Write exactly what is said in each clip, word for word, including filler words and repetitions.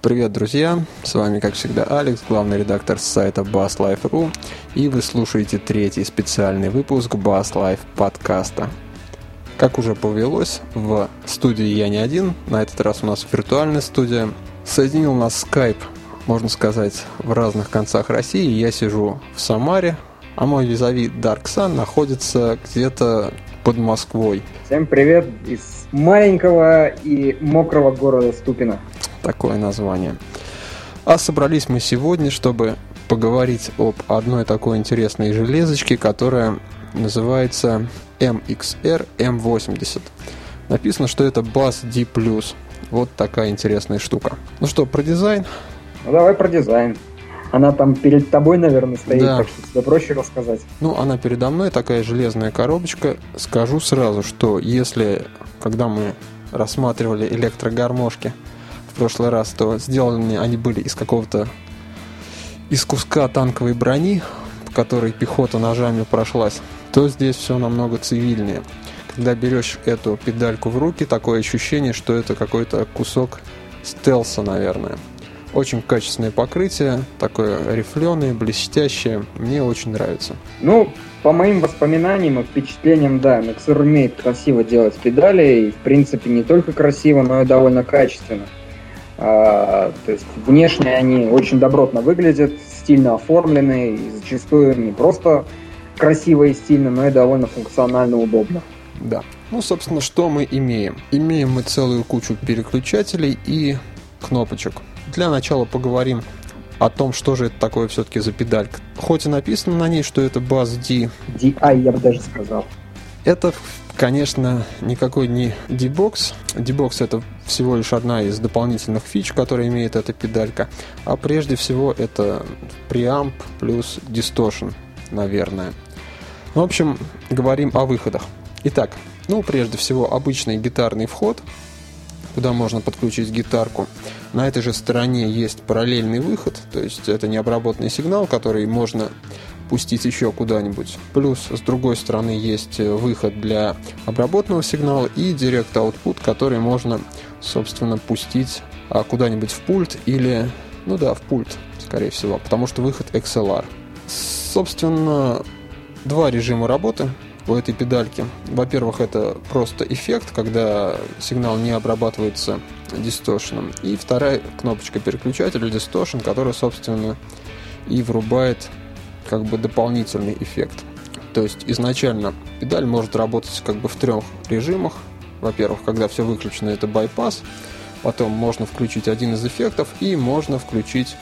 Привет, друзья! С вами, как всегда, Алекс, главный редактор сайта Bass Life точка ру, и вы слушаете третий специальный выпуск Bass Life подкаста. Как уже повелось, в студии я не один, на этот раз у нас виртуальная студия. Соединил нас Skype, можно сказать, в разных концах России. Я сижу в Самаре, а мой визави Dark Sun находится где-то под Москвой. Всем привет из маленького и мокрого города Ступино. Такое название. А собрались мы сегодня, чтобы поговорить об одной такой интересной железочке, которая называется эм икс эр эм восемьдесят. Написано, что это Bass D плюс. Вот такая интересная штука. Ну что, про дизайн? Ну давай про дизайн. Она там перед тобой, наверное, стоит, да. Так что тебе проще рассказать. Ну, она передо мной, такая железная коробочка. Скажу сразу, что если, когда мы рассматривали электрогармошки в прошлый раз, то сделаны они были из какого-то, из куска танковой брони, по которой пехота ножами прошлась, то здесь все намного цивильнее. Когда берешь эту педальку в руки, такое ощущение, что это какой-то кусок стелса, наверное. Очень качественное покрытие, такое рифленое, блестящее. Мне очень нравится. Ну, по моим воспоминаниям и впечатлениям, да, эм икс эр умеет красиво делать педали. И, в принципе, не только красиво, но и довольно качественно. А, то есть, внешне они очень добротно выглядят, стильно оформлены. И зачастую не просто красиво и стильно, но и довольно функционально удобно. Да. Ну, собственно, что мы имеем? Имеем мы целую кучу переключателей и кнопочек. Для начала поговорим о том, что же это такое все-таки за педалька. Хоть и написано на ней, что это Bass D. ди ай, я бы даже сказал. Это, конечно, никакой не D-Box. D-Box — это всего лишь одна из дополнительных фич, которые имеет эта педалька. А прежде всего это преамп плюс distortion, наверное. В общем, говорим о выходах. Итак, ну, прежде всего, обычный гитарный вход, куда можно подключить гитарку. На этой же стороне есть параллельный выход, то есть это необработанный сигнал, который можно пустить еще куда-нибудь. Плюс с другой стороны есть выход для обработанного сигнала и Direct Output, который можно, собственно, пустить куда-нибудь в пульт или, ну да, в пульт, скорее всего, потому что выход икс эл ар. Собственно, два режима работы у этой педальки. Во-первых, это просто эффект, когда сигнал не обрабатывается дисторшеном. И вторая кнопочка переключателя Distortion, которая, собственно, и врубает как бы дополнительный эффект. То есть изначально педаль может работать как бы в трех режимах. Во-первых, когда все выключено, это байпас. Потом можно включить один из эффектов и можно включить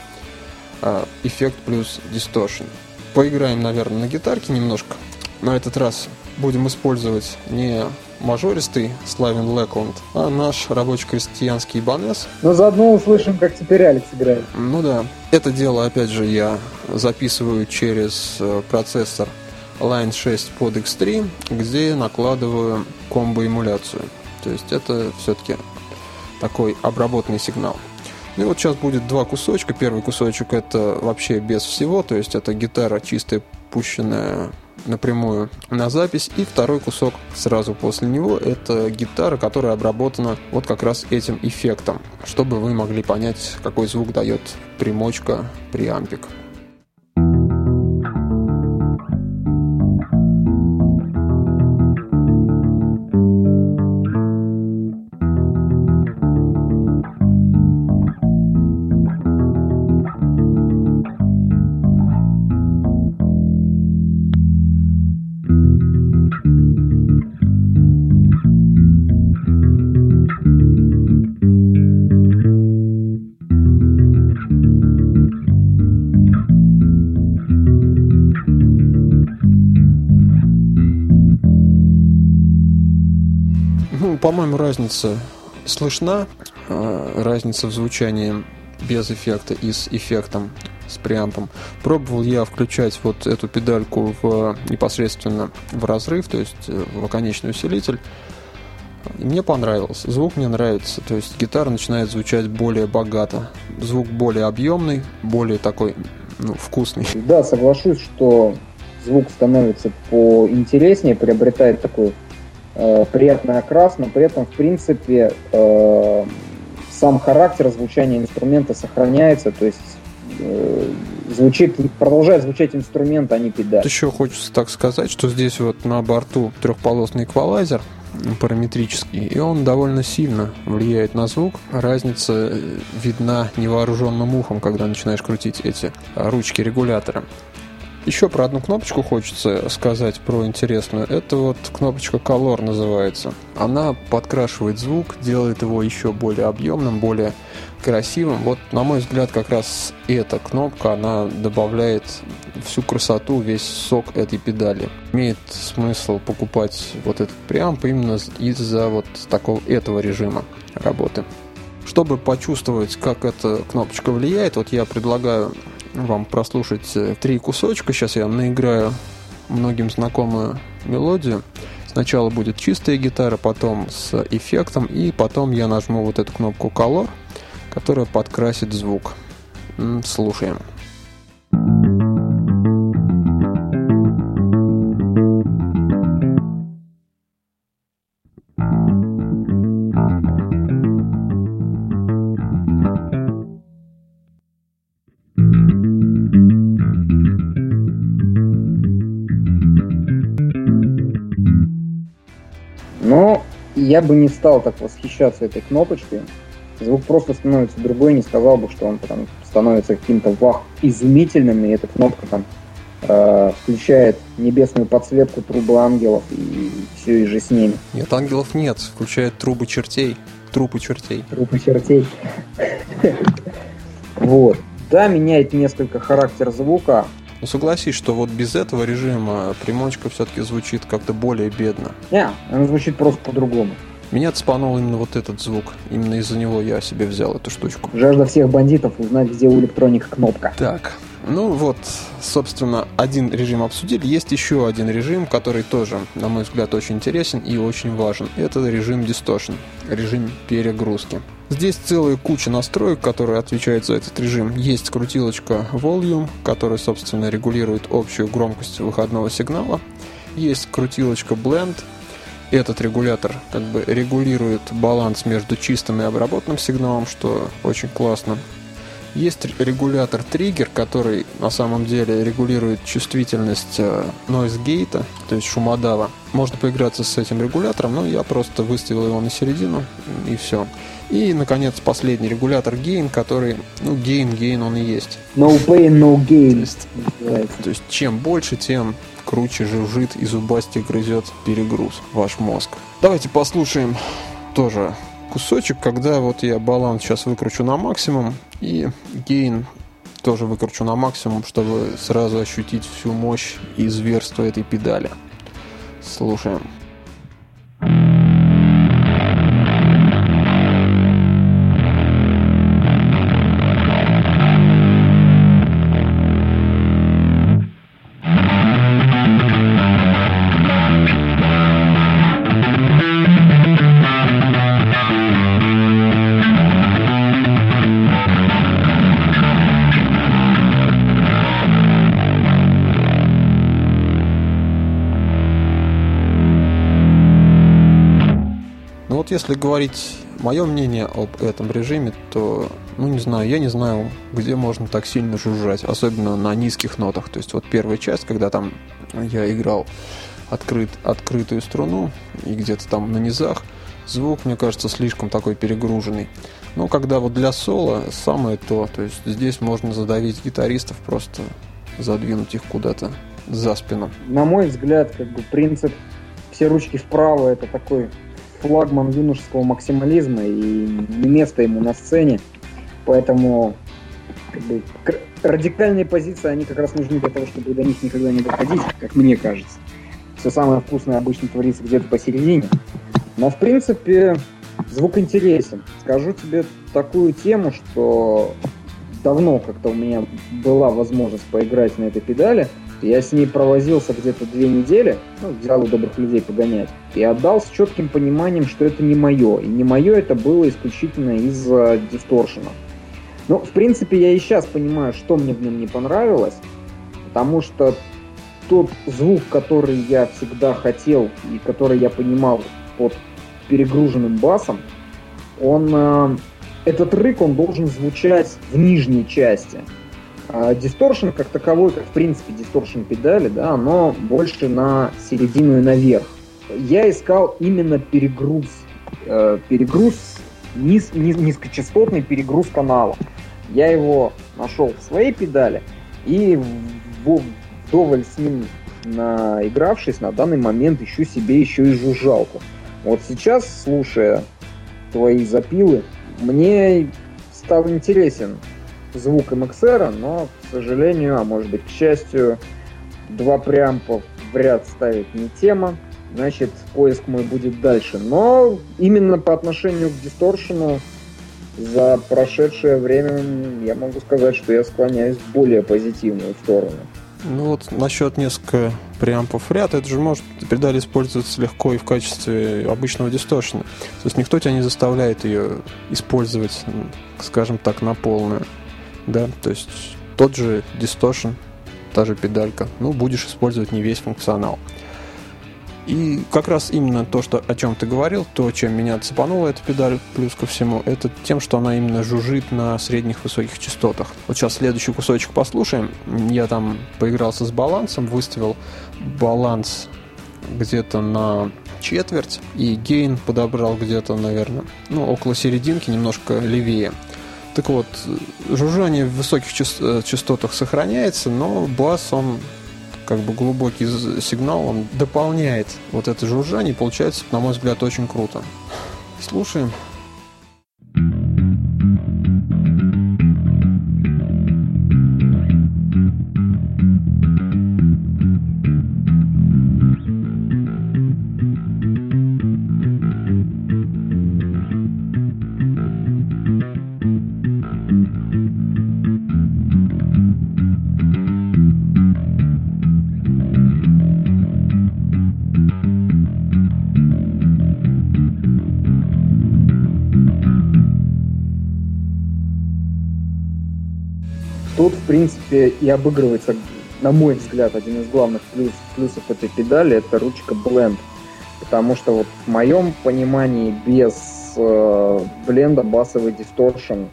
э, эффект плюс Distortion. Поиграем, наверное, на гитарке немножко. На этот раз будем использовать не мажористый Славин Лэкланд, а наш рабоче-крестьянский Ibanez. Но заодно услышим, как теперь Алекс играет. Ну да. Это дело, опять же, я записываю через процессор Line шесть под икс три, где накладываю комбо-эмуляцию. То есть это все-таки такой обработанный сигнал. Ну и вот сейчас будет два кусочка. Первый кусочек — это вообще без всего, то есть это гитара чистая, пущенная напрямую на запись. И второй кусок сразу после него — это гитара, которая обработана вот как раз этим эффектом, чтобы вы могли понять, какой звук дает примочка, преампик. По-моему, разница слышна, разница в звучании без эффекта и с эффектом, с преампом. Пробовал я включать вот эту педальку в, непосредственно в разрыв, то есть в оконечный усилитель. И мне понравилось, звук мне нравится, то есть гитара начинает звучать более богато, звук более объемный, более такой, ну, вкусный. Да, соглашусь, что звук становится поинтереснее, приобретает такой э, приятный окрас, но при этом, в принципе, э, сам характер звучания инструмента сохраняется, то есть э, звучит, продолжает звучать инструмент, а не педаль. Еще хочется так сказать, что здесь вот на борту трехполосный эквалайзер параметрический, и он довольно сильно влияет на звук. Разница видна невооруженным ухом, когда начинаешь крутить эти ручки регулятора. Еще про одну кнопочку хочется сказать, про интересную. Это вот кнопочка Color называется. Она подкрашивает звук, делает его еще более объемным, более красивым. Вот, на мой взгляд, как раз эта кнопка, она добавляет всю красоту, весь сок этой педали. Имеет смысл покупать вот этот преамп именно из-за вот такого этого режима работы. Чтобы почувствовать, как эта кнопочка влияет, вот я предлагаю вам прослушать три кусочка. Сейчас я наиграю многим знакомую мелодию. Сначала будет чистая гитара, потом с эффектом, и потом я нажму вот эту кнопку Color, которая подкрасит звук. Слушаем. Но я бы не стал так восхищаться этой кнопочкой. Звук просто становится другой, не сказал бы, что он потом становится каким-то вах изумительным, и эта кнопка там э, включает небесную подсветку трубы ангелов и все и же с ними. Нет, ангелов нет, включает трубы чертей, трупы чертей. Трупы чертей. Вот. Да, меняет несколько характер звука. Ну, согласись, что вот без этого режима примочка все-таки звучит как-то более бедно. Не, она звучит просто по-другому. Меня цепанул именно вот этот звук. Именно из-за него я себе взял эту штучку. Жажда всех бандитов узнать, где у электроника кнопка. Так, ну вот, собственно, один режим обсудили. Есть еще один режим, который тоже, на мой взгляд, очень интересен и очень важен. Это режим Distortion, режим перегрузки. Здесь целая куча настроек, которые отвечают за этот режим. Есть крутилочка Volume, которая, собственно, регулирует общую громкость выходного сигнала. Есть крутилочка Blend. Этот регулятор как бы регулирует баланс между чистым и обработанным сигналом, что очень классно. Есть регулятор Trigger, который на самом деле регулирует чувствительность noise gate, то есть шумодава. Можно поиграться с этим регулятором, но я просто выставил его на середину, и все. И, наконец, последний регулятор Gain, который, ну, Gain, Gain он и есть. No pain, no gain. То есть, то есть чем больше, тем круче жужжит и зубастик грызет перегруз ваш мозг. Давайте послушаем тоже кусочек, когда вот я баланс сейчас выкручу на максимум и гейн тоже выкручу на максимум, чтобы сразу ощутить всю мощь и зверство этой педали. Слушаем. Если говорить мое мнение об этом режиме, то, ну не знаю, я не знаю, где можно так сильно жужжать, особенно на низких нотах. То есть вот первая часть, когда там я играл открыт, открытую струну и где-то там на низах, звук, мне кажется, слишком такой перегруженный. Но когда вот для соло самое то, то есть здесь можно задавить гитаристов, просто задвинуть их куда-то за спину. На мой взгляд, как бы принцип «все ручки вправо» — это такой флагман юношеского максимализма, и не место ему на сцене, поэтому как бы, радикальные позиции, они как раз нужны для того, чтобы до них никогда не доходить, как мне кажется. Все самое вкусное обычно творится где-то посередине, но в принципе звук интересен. Скажу тебе такую тему, что давно как-то у меня была возможность поиграть на этой педали. Я с ней провозился где-то две недели, ну, взял у добрых людей погонять, и отдал с четким пониманием, что это не мое. И не мое это было исключительно из-за дисторшена. Ну, в принципе, я и сейчас понимаю, что мне в нем не понравилось, потому что тот звук, который я всегда хотел и который я понимал под перегруженным басом, он э, этот рык, он должен звучать в нижней части. А дисторшн как таковой, как в принципе дисторшн педали, да, оно больше на середину и наверх. Я искал именно перегруз, э, перегруз, низ, низ, низкочастотный перегруз канала. Я его нашел в своей педали и вдоволь с ним наигравшись, на данный момент ищу себе еще и жужжалку. Вот сейчас, слушая твои запилы, мне стал интересен звук эм икс ар, но, к сожалению, а может быть, к счастью, два преампа в ряд ставить не тема, значит, поиск мой будет дальше. Но именно по отношению к дисторшену за прошедшее время я могу сказать, что я склоняюсь в более позитивную сторону. Ну вот насчет несколько преампов в ряд, это же может педаль использоваться легко и в качестве обычного дисторшена. То есть никто тебя не заставляет ее использовать, скажем так, на полную. Да, то есть тот же дисторшн, та же педалька, ну, будешь использовать не весь функционал. И как раз именно то, что, о чем ты говорил, то, чем меня цепанула эта педаль, плюс ко всему, это тем, что она именно жужжит на средних высоких частотах. Вот сейчас следующий кусочек послушаем. Я там поигрался с балансом, выставил баланс где-то на четверть, и гейн подобрал где-то, наверное, ну, около серединки, немножко левее. Так вот, жужжание в высоких частотах сохраняется, но бас, он как бы глубокий сигнал, он дополняет вот это жужжание, и получается, на мой взгляд, очень круто. Слушаем. Тут, в принципе, и обыгрывается, на мой взгляд, один из главных плюс, плюсов этой педали — это ручка Blend. Потому что вот в моем понимании без э, бленда басовый дисторшн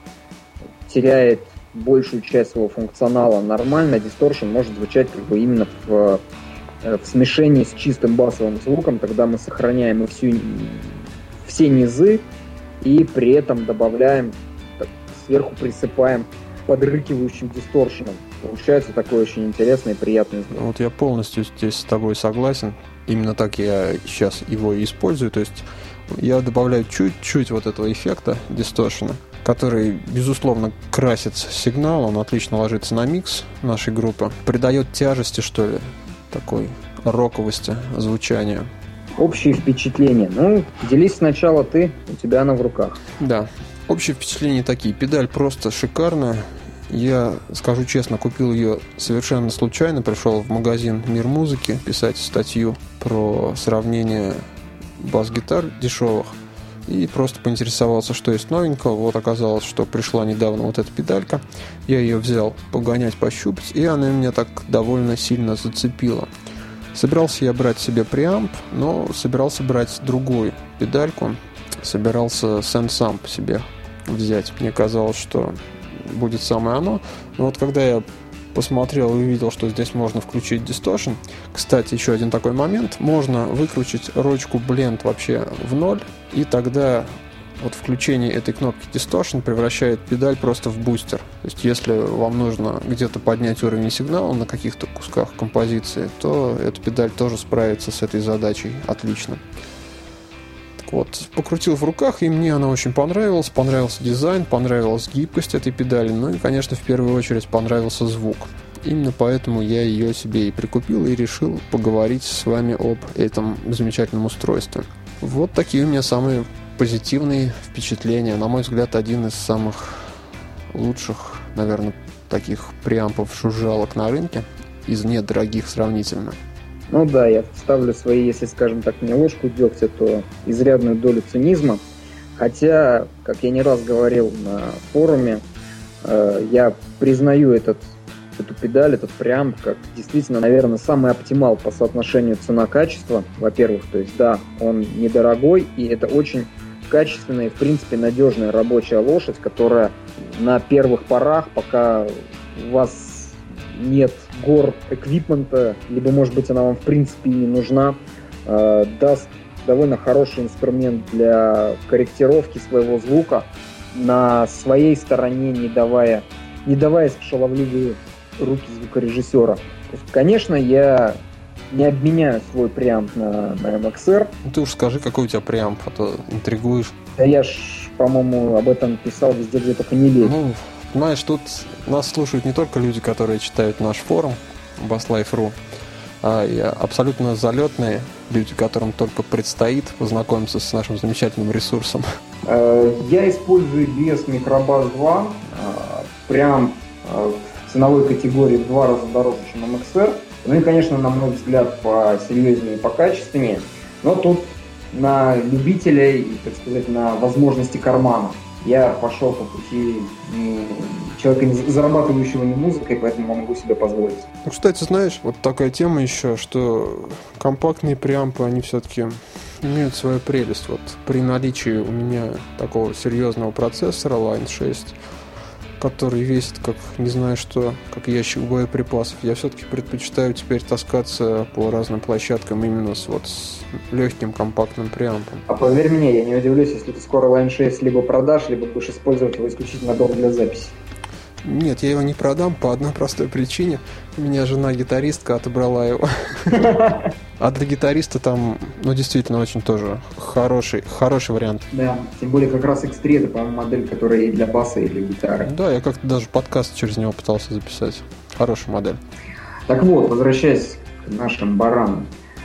теряет большую часть своего функционала. Нормально дисторшн может звучать как бы именно в, в смешении с чистым басовым звуком, тогда мы сохраняем и всю, все низы, и при этом добавляем, так, сверху присыпаем подрыкивающим дисторшеном. Получается такой очень интересный и приятный звук. Вот я полностью здесь с тобой согласен. Именно так я сейчас его и использую. То есть я добавляю чуть-чуть вот этого эффекта дисторшена, который, безусловно, красит сигнал, он отлично ложится на микс нашей группы, придает тяжести, что ли, такой роковости звучания. Общие впечатления. Ну, делись сначала ты, у тебя она в руках. Да. Общие впечатления такие. Педаль просто шикарная. Я, скажу честно, купил ее совершенно случайно. Пришел в магазин «Мир музыки» писать статью про сравнение бас-гитар дешевых. И просто поинтересовался, что есть новенького. Вот оказалось, что пришла недавно вот эта педалька. Я ее взял погонять, пощупать, и она меня так довольно сильно зацепила. Собирался я брать себе преамп, но собирался брать другую педальку. Собирался Sensamp себе взять. Мне казалось, что будет самое оно. Но вот когда я посмотрел и увидел, что здесь можно включить дисторшн. Кстати, еще один такой момент. Можно выкрутить ручку Blend вообще в ноль, и тогда вот включение этой кнопки дисторшн превращает педаль просто в бустер. То есть если вам нужно где-то поднять уровень сигнала на каких-то кусках композиции, то эта педаль тоже справится с этой задачей отлично. Вот, покрутил в руках, и мне она очень понравилась. Понравился дизайн, понравилась гибкость этой педали. Ну и, конечно, в первую очередь понравился звук. Именно поэтому я ее себе и прикупил, и решил поговорить с вами об этом замечательном устройстве. Вот такие у меня самые позитивные впечатления. На мой взгляд, один из самых лучших, наверное, таких преампов-жужжалок на рынке. Из недорогих сравнительно. Ну да, я вставлю свои, если, скажем так, не ложку дегтя, то изрядную долю цинизма. Хотя, как я не раз говорил на форуме, э, я признаю этот, эту педаль, этот преамп, как действительно, наверное, самый оптимал по соотношению цена-качество. Во-первых, то есть да, он недорогой, и это очень качественная и, в принципе, надежная рабочая лошадь, которая на первых порах, пока у вас нет гор эквипмента, либо, может быть, она вам, в принципе, и не нужна, э, даст довольно хороший инструмент для корректировки своего звука, на своей стороне не давая, не давая шаловливые руки звукорежиссера. То есть, конечно, я не обменяю свой преамп на, на эм икс ар. Ну, ты уж скажи, какой у тебя преамп, а то интригуешь. Да я ж, по-моему, об этом писал везде, где только не лезь. Ну, понимаешь, тут нас слушают не только люди, которые читают наш форум баслайф точка ру, а и абсолютно залетные люди, которым только предстоит познакомиться с нашим замечательным ресурсом. Я использую без Microbus два, прям в ценовой категории в два раза дороже, чем эм икс ар. Ну и, конечно, на мой взгляд, посерьезнее и покачественнее. Но тут на любителей, так сказать, на возможности кармана. Я пошел по пути человека, зарабатывающего не музыкой, поэтому могу себе позволить. Ну, кстати, знаешь, вот такая тема еще, что компактные преампы, они все-таки имеют свою прелесть. Вот при наличии у меня такого серьезного процессора лайн шесть, который весит, как не знаю что, как ящик боеприпасов, я все-таки предпочитаю теперь таскаться по разным площадкам именно с, вот, с легким компактным преампом. А поверь мне, я не удивлюсь, если ты скоро лайн шесть либо продашь, либо будешь использовать его исключительно дома для записи. Нет, я его не продам по одной простой причине. У меня жена-гитаристка отобрала его. А для гитариста там, ну, действительно, очень тоже хороший, хороший вариант. Да, тем более как раз икс три это, по-моему, модель, которая и для баса, и для гитары. Да, я как-то даже подкаст через него пытался записать. Хорошая модель. Так вот, возвращаясь к нашим баранам.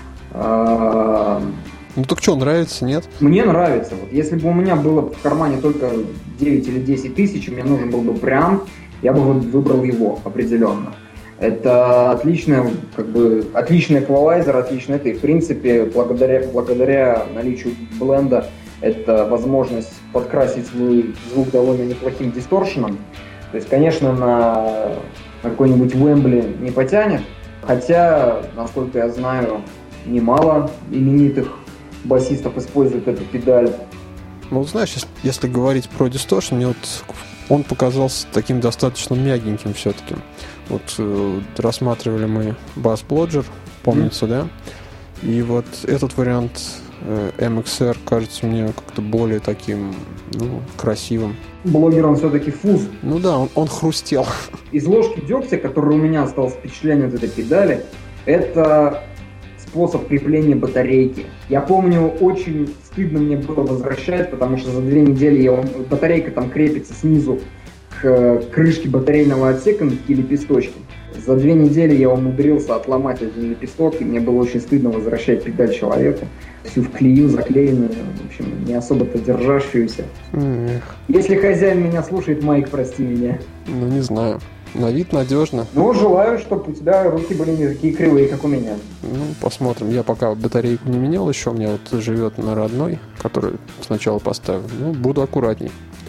Ну так что, нравится, нет? Мне нравится. Вот если бы у меня было в кармане только девять или десять тысяч, мне нужен был бы преамп, я бы выбрал его определенно. Это отличный, как бы, отличный эквалайзер, отличный это. И, в принципе, благодаря, благодаря наличию бленда, это возможность подкрасить свой звук довольно неплохим дисторшеном. То есть, конечно, на, на какой-нибудь Уэмбли не потянет. Хотя, насколько я знаю, немало именитых басистов используют эту педаль. Ну, знаешь, если, если говорить про дисторшн, мне вот он показался таким достаточно мягеньким все-таки. Вот э, рассматривали мы Bass Blogger, помнится, mm. да? И вот этот вариант э, эм икс ар кажется мне как-то более таким, ну, красивым. Блогер он все-таки фуз. Ну да, он, он хрустел. Из ложки дегтя, который у меня осталось впечатление от этой педали, это способ крепления батарейки. Я помню, очень стыдно мне было возвращать, потому что за две недели я, батарейка там крепится снизу к крышке батарейного отсека на такие лепесточки. За две недели я умудрился отломать один лепесток, и мне было очень стыдно возвращать педаль человеку. Всю в клею, заклеенную, в общем, не особо-то держащуюся. Эх. Если хозяин меня слушает, Майк, прости меня. Ну, не знаю. На вид надежно. Ну, желаю, чтобы у тебя руки были не такие кривые, как у меня. Ну, посмотрим. Я пока батарейку не менял еще. У меня вот живет на родной, который сначала поставил. Ну, буду аккуратней.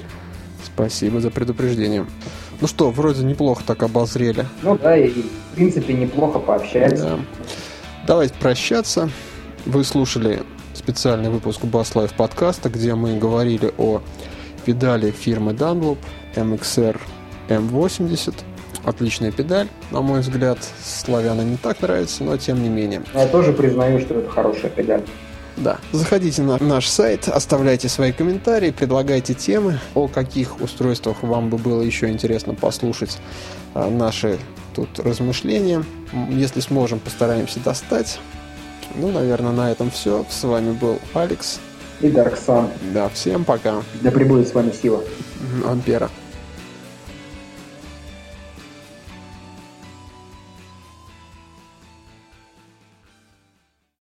Спасибо за предупреждение. Ну что, вроде неплохо так обозрели. Ну да, и в принципе неплохо пообщаться. Да. Давайте прощаться. Вы слушали специальный выпуск BassLife подкаста, где мы говорили о педали фирмы Dunlop эм икс ар эм восемьдесят. Отличная педаль, на мой взгляд. Славяна не так нравится, но тем не менее. Я тоже признаю, что это хорошая педаль. Да. Заходите на наш сайт, оставляйте свои комментарии, предлагайте темы, о каких устройствах вам бы было еще интересно послушать а, наши тут размышления. Если сможем, постараемся достать. Ну, наверное, на этом все. С вами был Алекс. И Дарксан. Да, всем пока. Да пребудет с вами сила. Ампера.